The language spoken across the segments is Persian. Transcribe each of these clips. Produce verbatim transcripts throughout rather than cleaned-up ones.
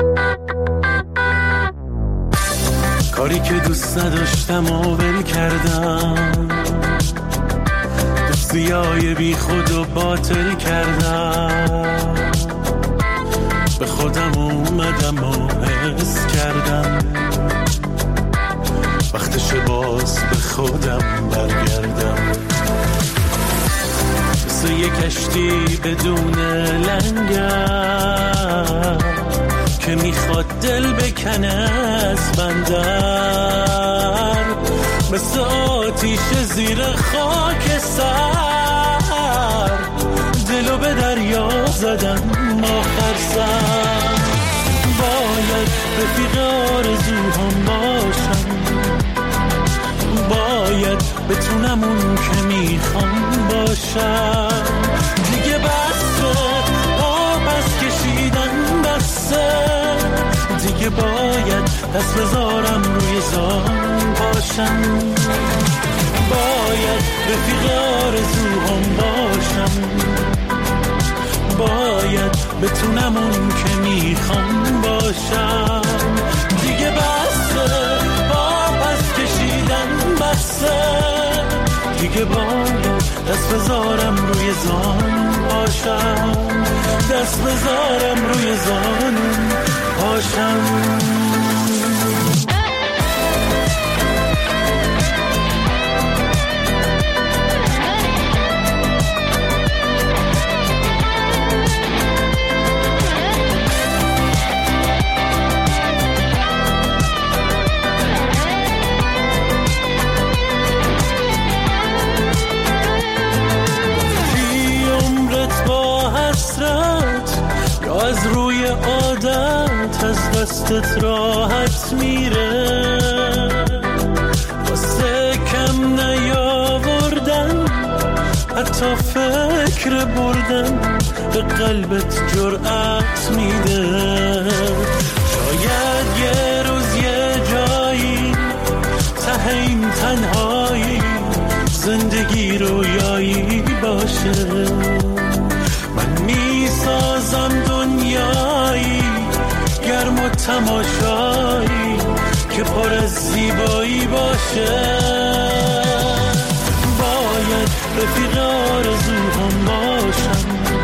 کاری که دوست نداشتم و ول کردم، دوستیای بی خود و باطل کردم، به خودم اومدم و حس کردم وقتش باز به خودم برگردم. مثل یه کشتی بدون لنگر که میخواد دل بکنه از بندر، مثل آتیش زیر خاک سر دلو به دریا زدم آخر سر. باید رفیق آرزوهام باشم، باید بتونم اون که میخوام باشم. دیگه بسه آبس کشیدن بسه، دیگه باید دست بذارم روی زان باشم. باید رفیق آرزوهام باشم، باید بتونم اون که میخوام باشم. دیگه بسه آبس کشیدن بسه، دیگه باید دست بذارم روی زان باشم، دست بذارم روی زان باشم. از روی عادت از دستت راحت میره، واسه کم نیاوردن حتی فکر بردن به قلبت جرأت میده. شاید یه روز یه جایی ته این تنهایی زندگی رویایی باشه، من میسازم دنیایی گرم و تماشایی که پر از زیبایی باشه. باید رفیق آرزوهام باشم،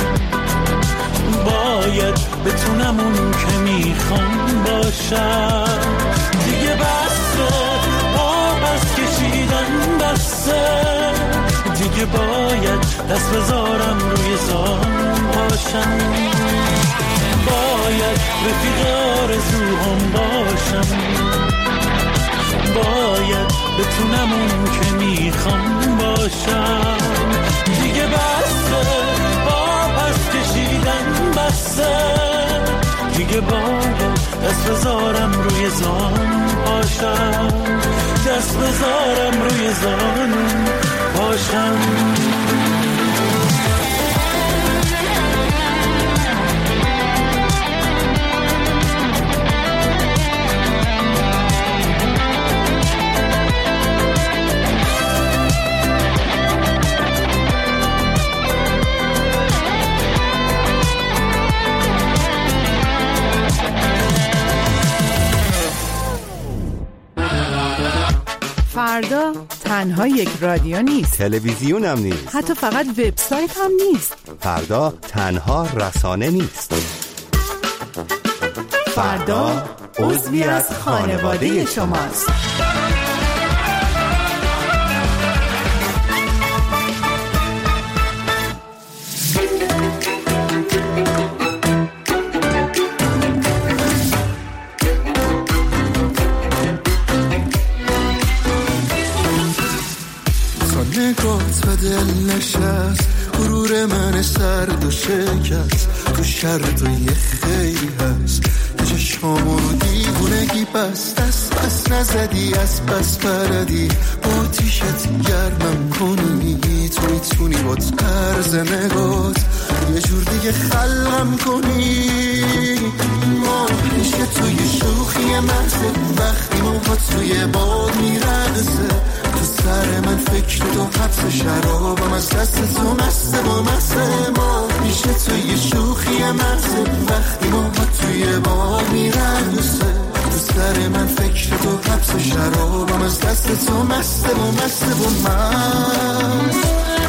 باید بتونم اون که میخوام باشم. دیگه بسه آبس کشیدن بسه، دیگه باید دست بذارم روی زان باشم. باید رفیق آرزوهام باشم، باید بتونم اون که میخوام باشم. دیگه بسه آبس کشیدن بسه، دیگه باید دست بذارم روی زان باشم، دست بذارم روی زان باشم. فردا تنها یک رادیو نیست، تلویزیون هم نیست، حتی فقط وبسایت هم نیست. فردا تنها رسانه نیست، فردا عضوی از خانواده شماست. نگات و دل نشست، غرور من سرد و شکست، تو شرط و یه خیلی هست، چشمامو رو دیوونگی بست، دست بس نزدی از بس بردی، با تیشت گرمم کنی، تو میتونی با طرز نگات یه جور دیگه خلقم کنی. ما میشه توی شوخی محضه، وقتی موها توی باد میرقصه، تو سر من فکر تو حبس شرابم، از دست تو مسته با مسته. ما میشه توی شوخی محضه، وقتی موها توی باد میرقصه، شرابم از دست تو مسته و مسته و مست.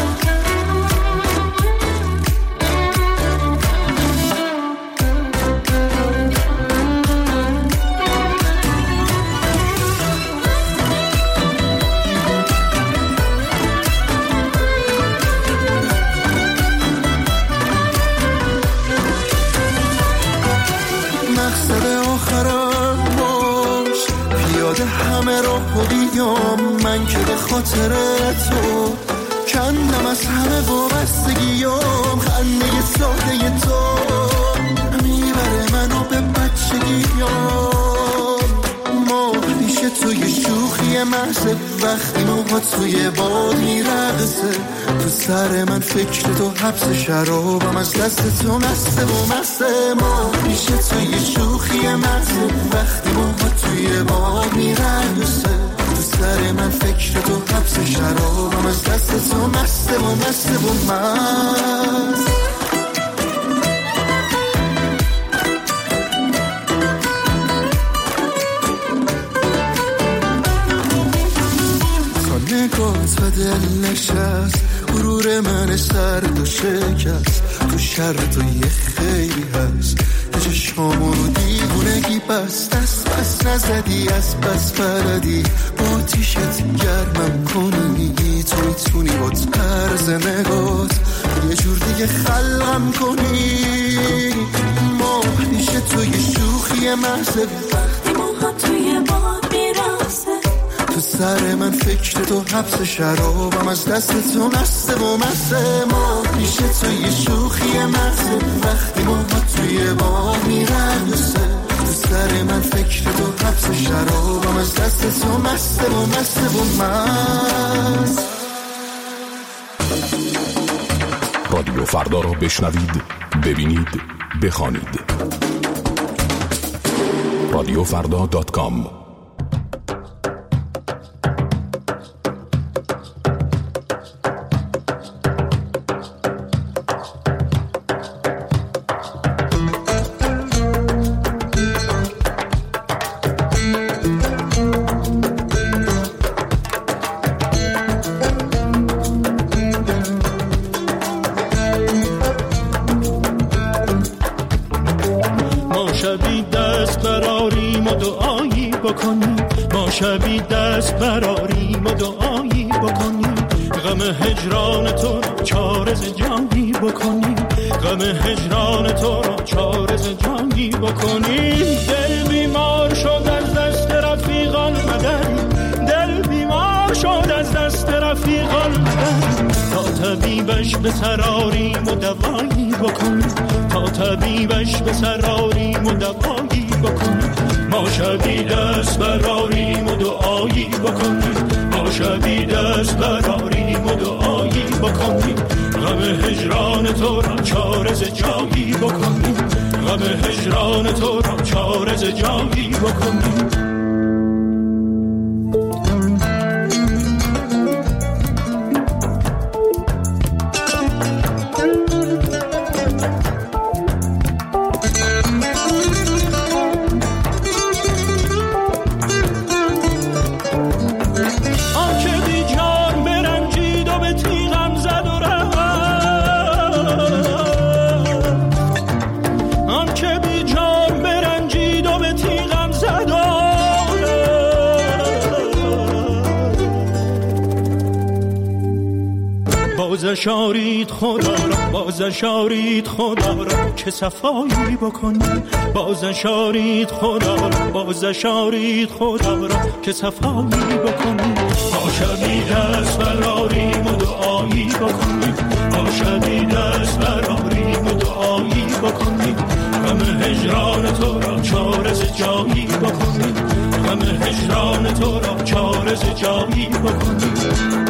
من که به خاطر تو کندم از همه وابستگیام، خنده ساده تو میبره منو به بچگیام. ما پیش توی شوخی محض وقتی موها توی باد میرقصه، تو سر من فکر تو حبس شرابم از دست تو مسته و مسته. ما پیش توی شوخی محض وقتی موها توی باد میرقصه، سر من فکر تو حبس شرابم از دست تو مسته و مسته و مست. تا نگات و دل نشست، غرور من سرد و شکست، تو شرط و یه خیلی هست، چشمامو رو دیوونگی بست، دست بس نزدی از بس بلدی با تیشت گرمم کنی، تو میتونی با طرز نگات یه جور دیگه خلقم کنی. ما پیش توی شوخی محض وقتی موها توی باد میرسه، تو سر من فکر تو حبس شرابم از دست تو مسته و مسته. ما پیش توی شوخی محض وقتی موها توی باد میرسه، تو سر من فکر تو حبس شرابم از دست تو مسته و مسته و مست. رادیو فردا رو بشنوید، ببینید، بخوانید. رادیو فردا دات کام. شبی دست براریم و دعایی بکنیم، غم هجران تو را چارز جانی بکنیم، غم هجران تو را چارز جانی بکنیم. دل بیمار شد از دست رفیقان مدد، دل بیمار شد از دست رفیقان مدد، تا طبیبش به سراریم و دوایی بکنیم، تا طبیبش به سراریم و دوایی بکنیم. ما شبی دست براریم و دعایی بکنیم، ما شبی دست براریم و دعایی بکنیم، غم هجران تو را چارز جایی بکنیم، غم هجران تو را چارز جایی بکنیم. بازشارید خدا را، بازشارید خدا را که صفایی بکنیم، بازشارید خدا را، بازشارید خدا را که صفایی بکنیم. ما شبی دست براریم و دعایی بکنیم، ما شبی دست براریم و دعایی بکنیم، غم هجران تو را چارز جایی بکنیم، غم هجران تو را چارز جایی بکنیم.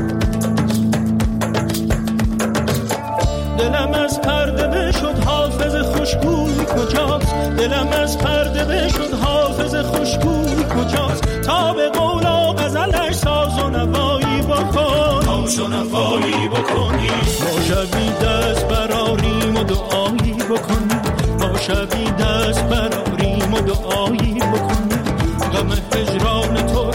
دلم از پرده بشد حافظ خوشگوی کجاست، دلم از پرده بشد حافظ خوشگوی کجاست، تا به قول و غزلش ساز و نوایی بکن، ساز و نوایی بکنی. ما شبی دست براریم و دعایی بکنیم، ما شبی دست براریم و دعایی بکنیم، غم هجران تو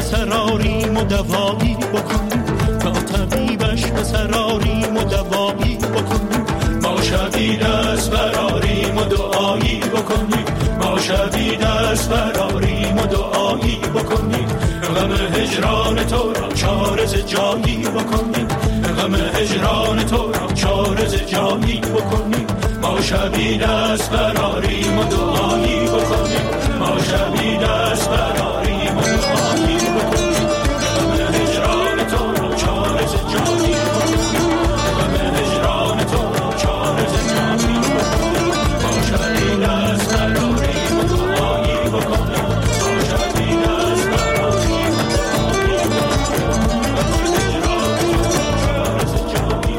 سراریم و دوایی بکنیم، تا طبیبش به سراریم و دوایی بکنیم. ما شبی دست براریم و دعایی بکنیم، ما شبی دست براریم و دعایی بکنیم. غم هجران تو را چاره ز جایی بکنیم، غم هجران تو را چاره ز جایی بکنیم. ما شبی دست براریم و دعایی بکنیم، ما شبی دست براریم و دعایی بکنیم. غم هجران تو را چاره ز جایی بکنیم، غم هجران تو را چاره ز جایی بکنیم. ما شبی دست براریم و دعایی بکنیم، ما شبی دست براریم و دعایی بکنیم. غم هجران تو را چاره ز جایی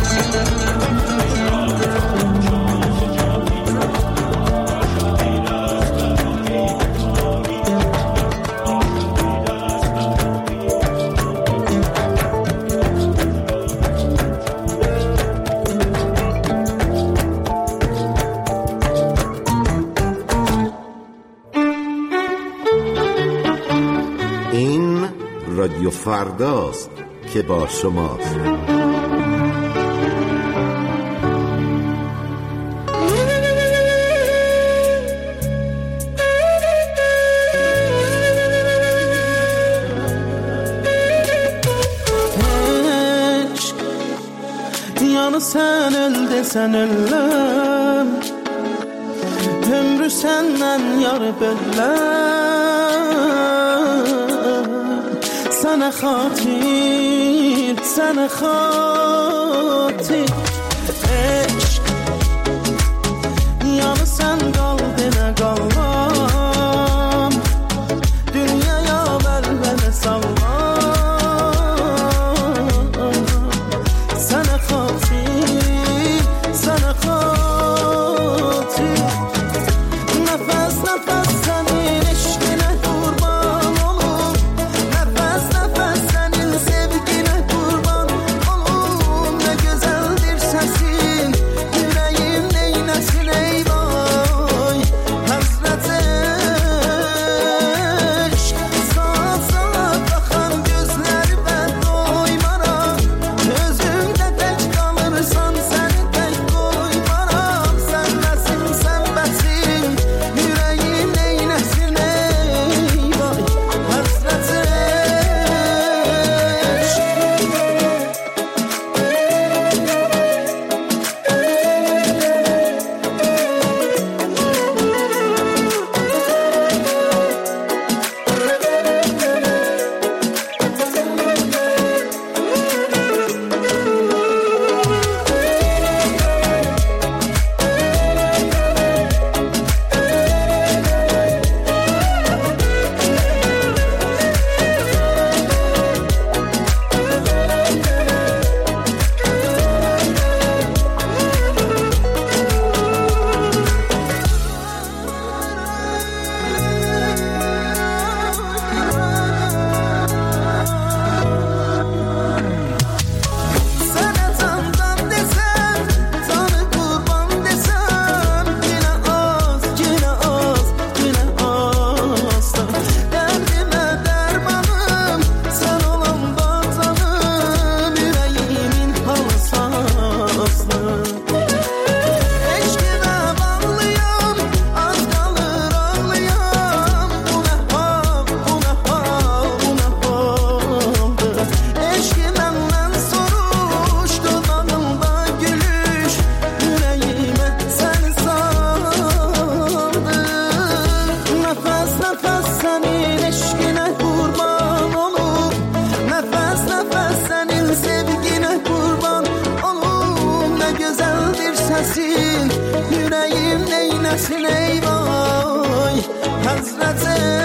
این رادیو فرداست که با شماست. Yanı sen elde sen ellem, ömrü senden yar bellem. Sana khatir, sana khatir eşk. Yanı sen kalbine kalmam, dünyaya velvele sallam. Sana khatir, sana khatir. Nefes nefes senin eşkine kurban olum, nefes nefes senin sevgine kurban olum. Ne güzeldir sesin, yüreğim neylesin ey vay. Hasret eşk, saat saat bakan gözler ben doymaram. Gözümde tek kalırsan seni tek koymaram. Sen nesin sen besin, yüreğim neylesin ey vay. Hasret eşk. Sana tandan desem, sana kurban desem, yine az, yine az, yine az. Derdime dermanım, sen olan batanım, yüreğimin hassası. Eşkine bağlıyım, az kalır ağlayam. Bu ne hal, bu ne hal, bu ne haldır. Eşkimden soruştu dalımda gülüş, yüreğime sen saldın. Nefes nefes senin eşkine kurban olup, nefes nefes senin sevgine kurban olup. Ne güzeldir sesin, yüreğim neylesin ey vay. Hasret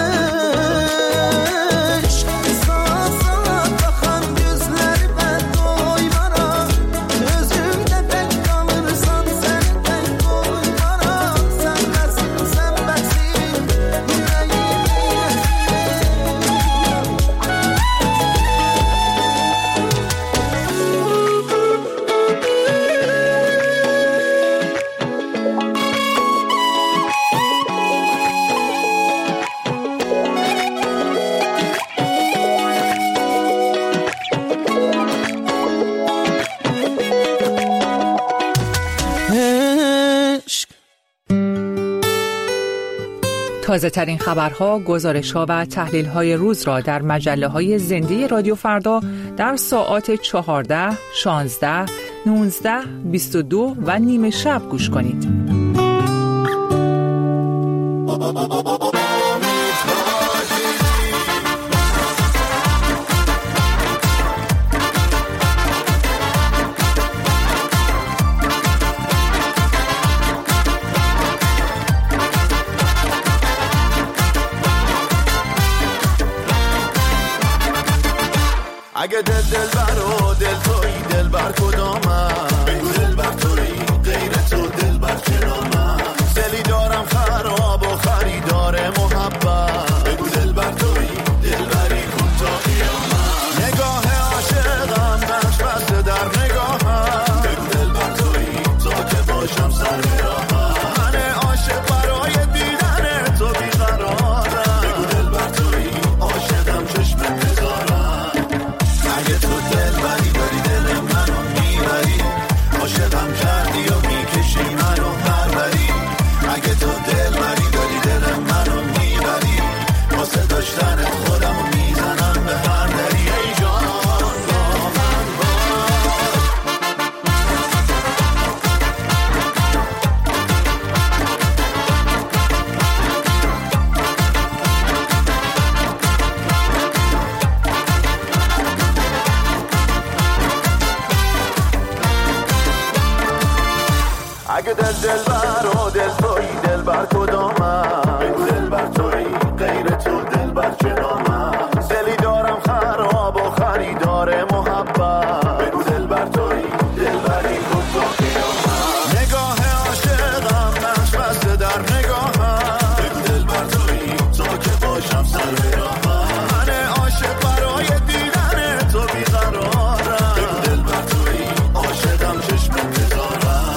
eşk, saat saat bakan gözler ben doymaram. Gözümde tek kalırsan seni tek koymaram. Sen nesin sen besin, yüreğim neylesin. تازه ترین خبرها، گزارش‌ها و تحلیل‌های روز را در مجله‌های زنده رادیو فردا در ساعات چهارده، شانزده، نوزده، بیست و دو و نیمه شب گوش کنید. اگه دل دل بر و دل توی دل بر کدامم بگو دل بر توی غیر تو دل بر کنامم دلی دارم خراب و خریدار محبت بگو دل بر توی دل بری کن تا قیامت نگاه عاشقم نقش بسته در نگاهم بگو دل بر توی تا که باشم سر راهم من عاشق برای دیدن تو بیقرارم بگو دل بر توی عاشقم چشم بذارم اگه تو دل بری بری دل منو میبری عاشقم کردی و میکشی منو پروری اگه تو دل بری بری دل منو میبری واسه داشتن خودمو میزنم به هر دری ای جان با من اگه دل دل بر و دل توی دل بر کدامم بگو دل بر توی غیر تو دل بر کنامم دلی دارم خراب و خریدار محبت بگو دل بر توی دل بری کن تا قیامت نگاه عاشقم نقش بسته در نگاهم بگو دل بر توی تا که باشم سر راهم من عاشق برای دیدن تو بیقرارم بگو دل بر توی عاشقم چشم بذارم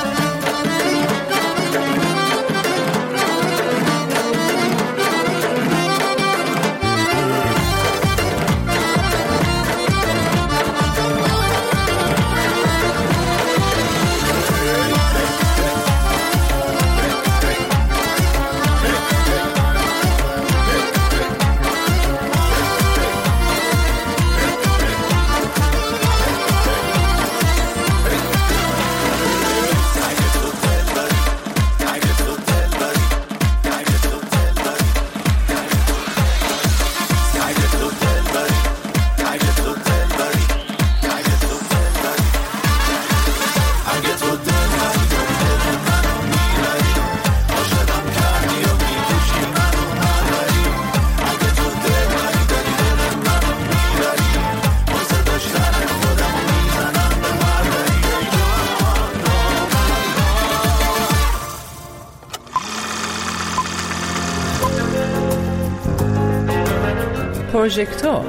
پروژکتور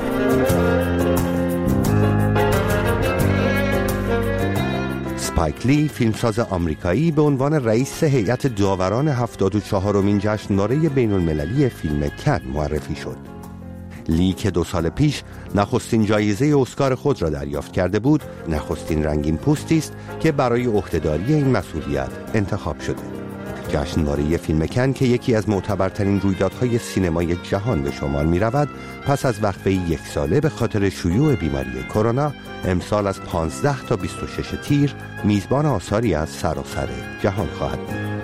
اسپایک لی، فیلمساز آمریکایی، به عنوان رئیس هیئت داوران هفتاد و چهارمین جشنواره بین المللی فیلم کن معرفی شد. لی که دو سال پیش نخستین جایزه اسکار خود را دریافت کرده بود، نخستین رنگین پوستی است که برای عهدهداری این مسئولیت انتخاب شده. جشنواره فیلم کن که یکی از معتبرترین رویدادهای سینمای جهان به شمار می رود، پس از وقفه یک ساله به خاطر شیوع بیماری کرونا، امسال از پانزده تا بیست و شش تیر میزبان آثاری از سراسر جهان خواهد بود.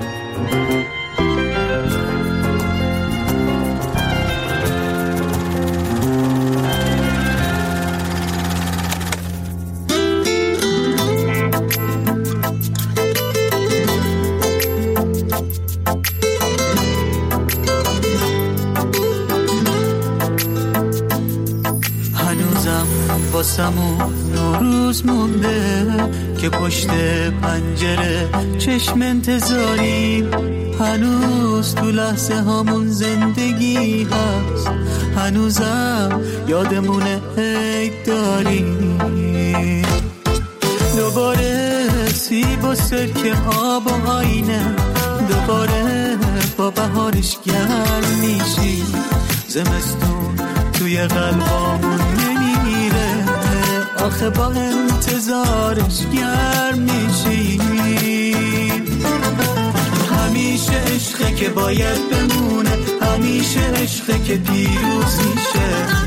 واسمون نوروز مونده که پشت پنجره چشم انتظاریم، هنوز تو لحظه هامون زندگی هست، هنوزم یادمونه عید داریم. دوباره سیب و سرکه آب و آینه، دوباره با بهارش گرم میشی، زمستون توی قلبامون نمیره، آخه با انتظارش گرم میشی. همیشه عشقه که باید بمونه،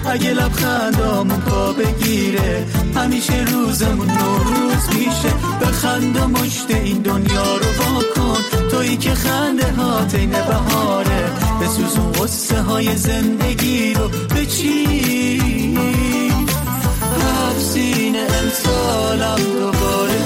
اگه لبخندامون پا بگیره همیشه روزمون نوروز میشه. بخند و مشت این دنیا رو واکن، تویی که خنده ها تین بهاره. بسوزون قصه های زندگی رو بچین، حفظین امسالم دوباره.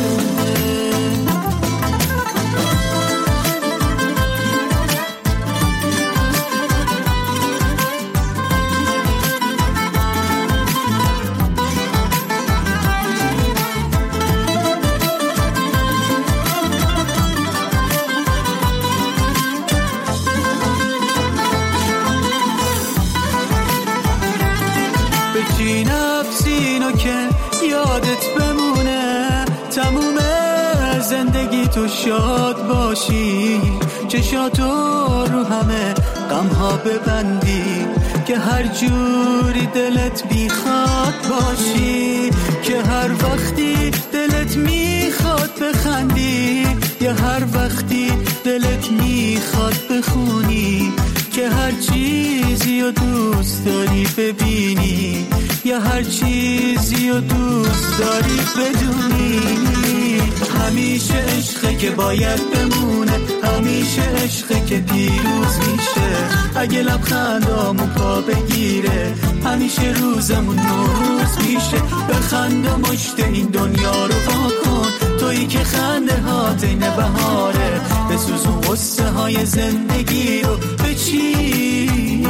یادت بمونه تموم زندگی تو شاد باشی، چشاتو رو همه غمها ببندی، که هر جوری دلت بیخواد باشی، که هر وقتی دلت میخواد بخندی، یا هر وقتی دلت میخواد بخونی، که هر چیزی رو دوست داری ببینی، یا هر چیزی رو دوست داری بدونی. همیشه عشقه که باید بمونه، همیشه عشقه که پیروز میشه. اگه لبخندامون پا بگیره همیشه روزمون نوروز میشه. بخند و مشت این دنیا رو واکن، تویی که خنده ها تین بهاره. بسوزون قصه های زندگی رو بچین،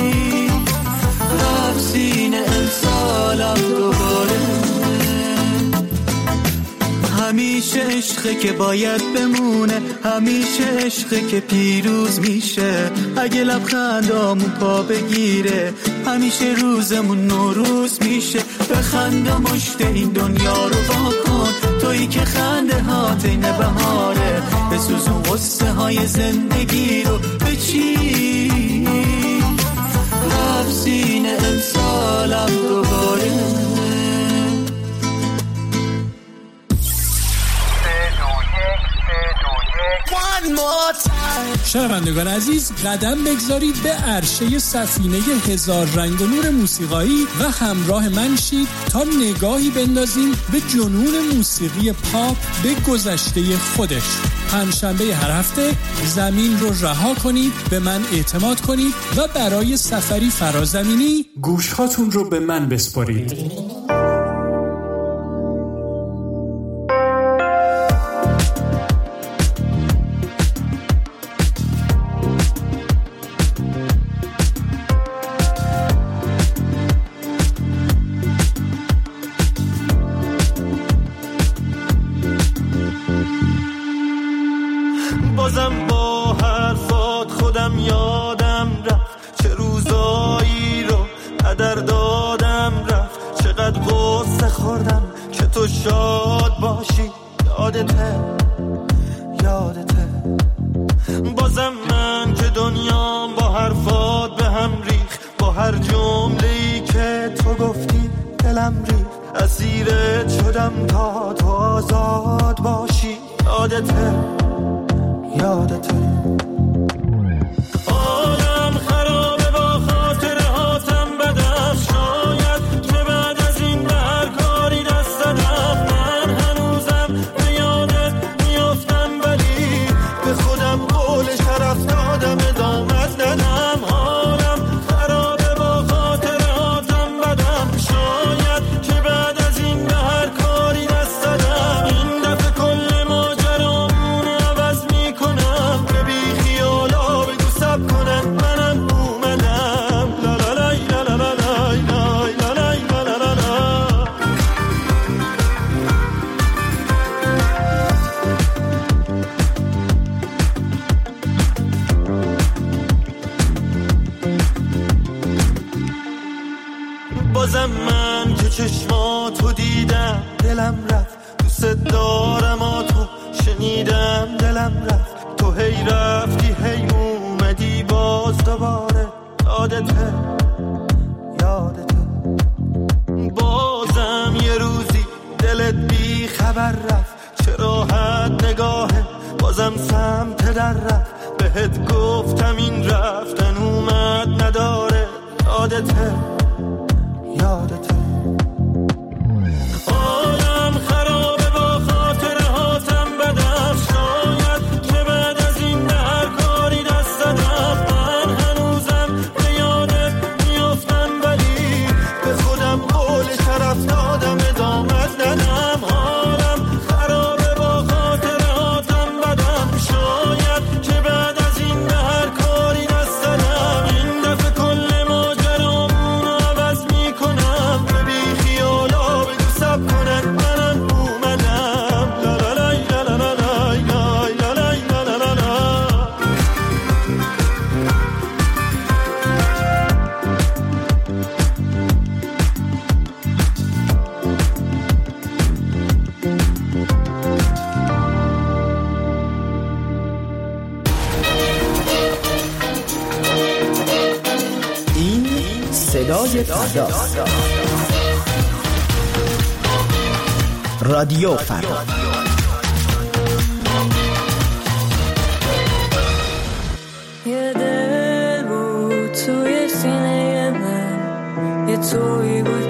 حفظین امسالم دوباره. همیشه عشقه که باید بمونه، همیشه عشقه که پیروز میشه. اگه لبخندامون پا بگیره همیشه روزمون نوروز میشه. بخند و مشت این دنیا رو واکن، تویی که خنده ها تین بهاره. بسوزون قصه های زندگی رو بچین، حفظین امسالم دوباره. شنوندگان عزیز، قدم بگذارید به عرشه سفینه هزار رنگ و نور موسیقایی و همراه من شید تا نگاهی بندازیم به جنون موسیقی پاپ به گذشته خودش. پنجشنبه هر هفته زمین رو رها کنید، به من اعتماد کنید و برای سفری فرازمینی گوشهاتون رو به من بسپارید. بازم با حرفات خودم یادم رفت، چه روزایی رو قدر دادم رفت. چقدر غصه خوردم که تو شاد باشی، یادته یادته. بازم من که دنیام با حرفات به هم ریخ، با هر جمله‌ای که تو گفتی دلم ریخ. اسیرت شدم تا تو آزاد باشی، یادته یادته. آدم خرابه با خاطره هاتم بدم، شاید که بعد از این به هر کاری دست دادم. من هنوزم به یادت میافتم، ولی به خودم قول شرف دادم ادامت ندم. حالم خرابه با خاطره هاتم بدم، شاید که بعد از این به هر کاری دست دادم. این دفعه کل ماجرامون عوض میکنم، به بی خیالا بگو سب کنن منم اومدم. لا لا لای لا لا لا لای لای لا لای لا لا لا لا. بازم من که چشماتو دیدم دلم رفت، دوست دارم آتو شنیدم دلم رفت. تو هی رفتی هی اومدی باز دوباره، یادته یادته. بازم یه روزی دلت بی خبر رفت، چه راحت نگاهه بازم سمت در رفت. بهت گفتم این رفتن اومد نداره، یادته یادته. عالم خرابه با خاطره هاتم بدم، شاید که بعد از این به هر کاری دست دادم. من هنوزم به یادت میافتم ولی به خودم قول طرف دادم ادامت ندم. عالم خرابه با خاطره هاتم بدم، شاید که بعد از این به هر کاری دست دادم. این دفعه کل ماجرامون عوض میکنم، به بی خیالا بگو سب کنن منم اومدم. لا لا لا لا لا لا لا لا لا لا لا. این صدای فرداست. رادیو فردا. یه دل بود توی سینه من، یه توی بود